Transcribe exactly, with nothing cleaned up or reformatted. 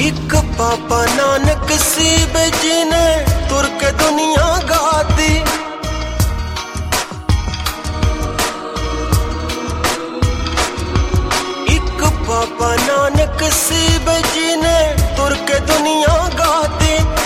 एक बाबा नानक सीब जी ने तुर के दुनिया गाती। एक बाबा नानक सीब जी ने तुर के दुनिया गाती।